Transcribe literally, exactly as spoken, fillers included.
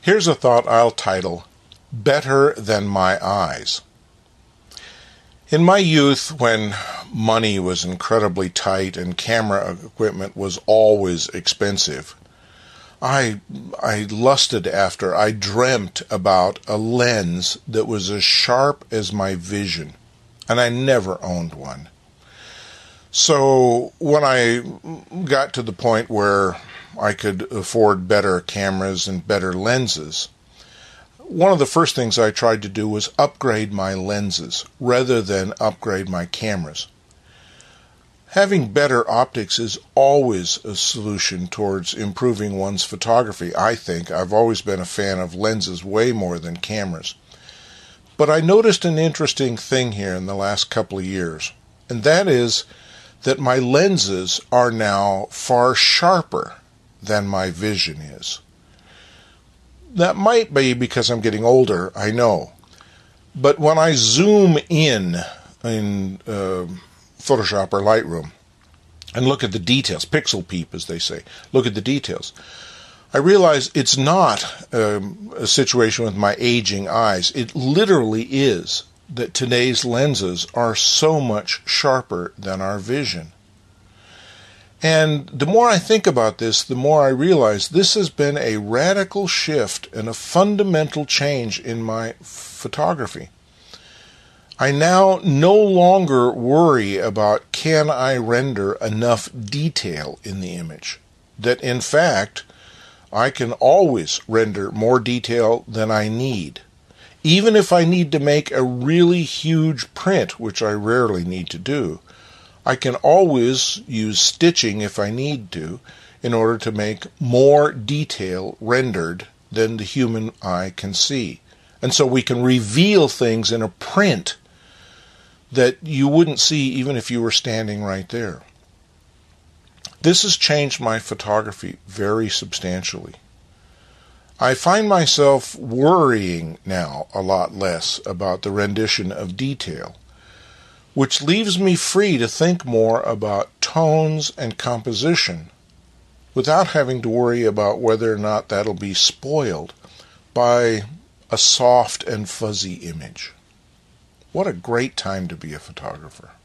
Here's a thought I'll title, Better Than My Eyes. In my youth, when money was incredibly tight and camera equipment was always expensive, I I lusted after, I dreamt about a lens that was as sharp as my vision, and I never owned one. So when I got to the point where I could afford better cameras and better lenses, one of the first things I tried to do was upgrade my lenses rather than upgrade my cameras. Having better optics is always a solution towards improving one's photography, I think. I've always been a fan of lenses way more than cameras. But I noticed an interesting thing here in the last couple of years, and that is that my lenses are now far sharper than my vision is. That might be because I'm getting older, I know. But when I zoom in in uh, Photoshop or Lightroom and look at the details, pixel peep as they say, look at the details, I realize it's not um, a situation with my aging eyes. It literally is that today's lenses are so much sharper than our vision. And the more I think about this, the more I realize this has been a radical shift and a fundamental change in my photography. I now no longer worry about can I render enough detail in the image. That in fact, I can always render more detail than I need. Even if I need to make a really huge print, which I rarely need to do, I can always use stitching if I need to in order to make more detail rendered than the human eye can see. And so we can reveal things in a print that you wouldn't see even if you were standing right there. This has changed my photography very substantially. I find myself worrying now a lot less about the rendition of detail, which leaves me free to think more about tones and composition without having to worry about whether or not that'll be spoiled by a soft and fuzzy image. What a great time to be a photographer.